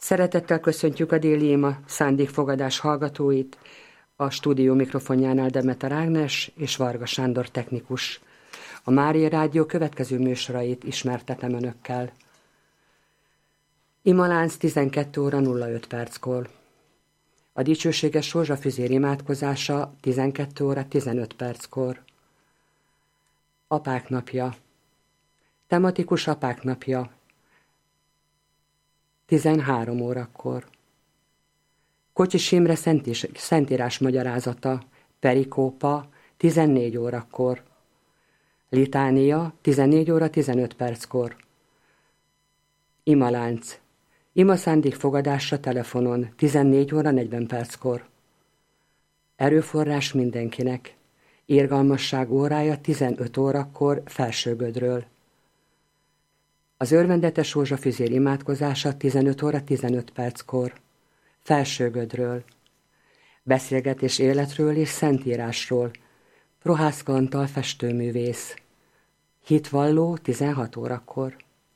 Szeretettel köszöntjük a déli ima szándékfogadás hallgatóit, a stúdió mikrofonjánál Demeter Ágnes és Varga Sándor technikus. A Mária Rádió következő műsorait ismertetem önökkel. Imalánc 12 óra 05 perckor. A dicsőséges rózsafüzér imádkozása 12 óra 15 perckor. Apák napja. Tematikus apák napja 13 órakor. Kocsis Imre szentírás magyarázata, perikópa 14 órakor. Litánia 14 óra 15 perckor. Imalánc. Ima szándékfogadásra telefonon 14 óra 40 perckor. Erőforrás mindenkinek. Irgalmasság órája 15 órakor Felsőgödről. Az örvendetes rózsafüzér imádkozása 15 óra 15 perckor. Felsőgödről. Beszélgetés életről és szentírásról. Prohászka Antal festőművész. Hitvalló 16 órakor.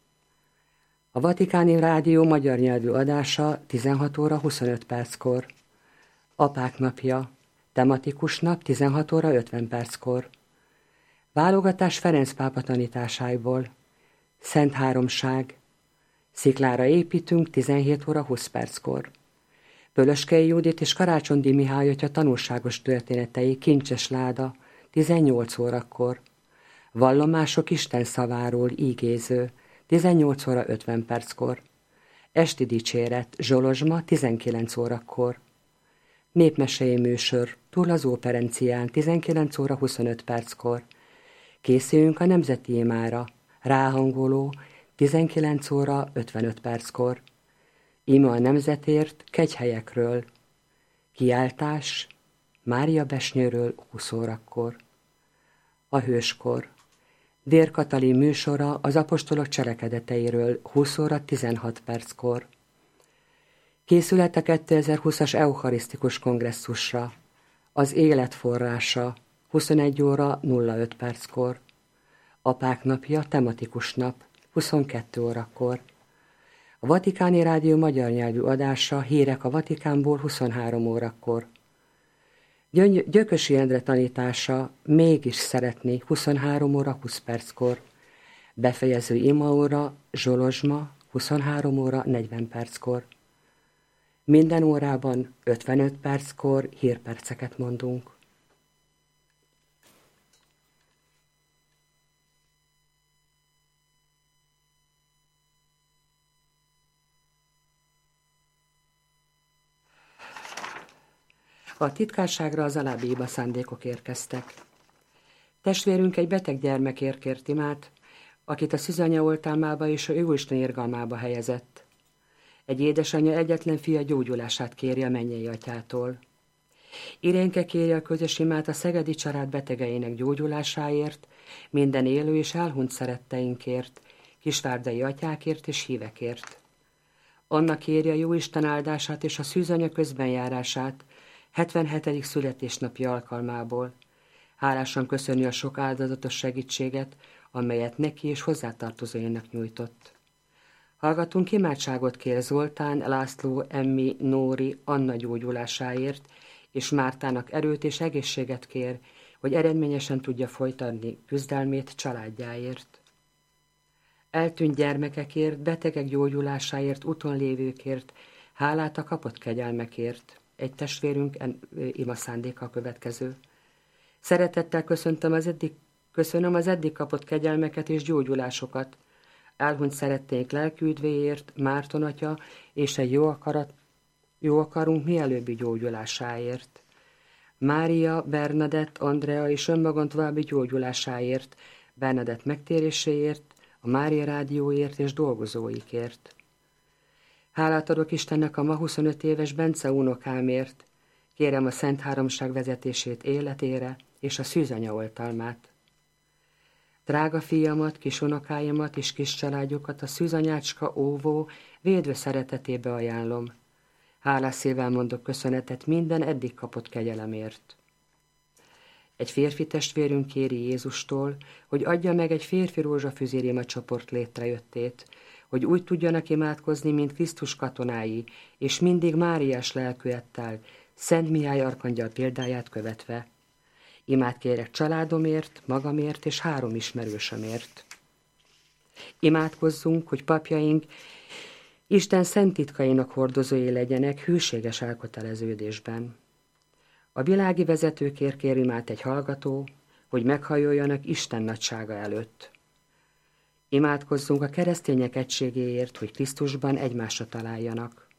A Vatikáni Rádió magyar nyelvű adása 16 óra 25 perckor. Apák napja. Tematikus nap 16 óra 50 perckor. Válogatás Ferenc pápa tanításából. Szent Háromság. Sziklára építünk 17 óra 20 perckor. Pölöskei Judit és Karácsony Mihály atya tanulságos történetei Kincses láda 18 órakor. Vallomások Isten szaváról ígéző 18 óra 50 perckor. Esti dicséret Zsolozsma 19 órakor. Népmesei műsor Túl az Óperencián 19 óra 25 perckor. Készüljünk a nemzeti imára. Ráhangoló 19 óra 55 perckor. Ima a nemzetért Kegyhelyekről. Kiáltás Mária Besnyőről 20 órakor. A hőskor. Dér Katalin műsora az apostolok cselekedeteiről 20 óra 16 perckor. Készület a 2020-as eucharisztikus kongresszusra. Az élet forrása 21 óra 05 perckor. Apák napja tematikus nap 22 órakor. A Vatikáni Rádió magyar nyelvű adása Hírek a Vatikánból 23 órakor. Gyökösi Endre tanítása Mégis szeretni 23 óra 20 perckor. Befejező imaóra Zsolozsma 23 óra 40 perckor. Minden órában 55 perckor hírperceket mondunk. A titkárságra az alábbi iba szándékok érkeztek. Testvérünk egy beteg gyermekért kért imát, akit a szűzanya oltalmába és a Jóisten irgalmába helyezett. Egy édesanyja egyetlen fia gyógyulását kéri a mennyei atyától. Irénke kéri a közös imát a szegedi család betegeinek gyógyulásáért, minden élő és elhunyt szeretteinkért, kisvárdai atyákért és hívekért. Annak kéri a Jóisten áldását és a szűzanya közbenjárását, 77. születésnapja alkalmából. Hálásan köszöni a sok áldozatos segítséget, amelyet neki és hozzátartozóinak nyújtott. Hallgatunk imádságot kér Zoltán, László, Emmi, Nóri, Anna gyógyulásáért, és Mártának erőt és egészséget kér, hogy eredményesen tudja folytatni küzdelmét családjáért. Eltűnt gyermekekért, betegek gyógyulásáért, úton lévőkért, hálát a kapott kegyelmekért. Egy testvérünk ima szándéka a következő. Szeretettel köszönöm az eddig kapott kegyelmeket és gyógyulásokat. Elhunyt szeretténk lelküdvéért, Márton atya, és egy jó akarunk mielőbbi gyógyulásáért. Mária, Bernadett, Andrea és önmagam további gyógyulásáért, Bernadett megtéréséért, a Mária Rádióért és dolgozóikért. Hálát adok Istennek a ma 25 éves Bence unokámért, kérem a Szent Háromság vezetését életére és a szűzanya oltalmát. Drága fiamat, kis unokáimat és kis családjukat a szűzanyácska óvó, védő szeretetébe ajánlom. Hálás szívvel mondok köszönetet minden eddig kapott kegyelemért. Egy férfi testvérünk kéri Jézustól, hogy adja meg egy férfi rózsafüzér ima csoport létrejöttét, hogy úgy tudjanak imádkozni, mint Krisztus katonái, és mindig Máriás lelkülettel, Szent Mihály arkangyal példáját követve. Imát kérek családomért, magamért és 3 ismerősömért. Imádkozzunk, hogy papjaink Isten szent titkainak hordozói legyenek hűséges elköteleződésben. A világi vezetőkért kér imát egy hallgató, hogy meghajoljanak Isten nagysága előtt. Imádkozzunk a keresztények egységéért, hogy Krisztusban egymásra találjanak.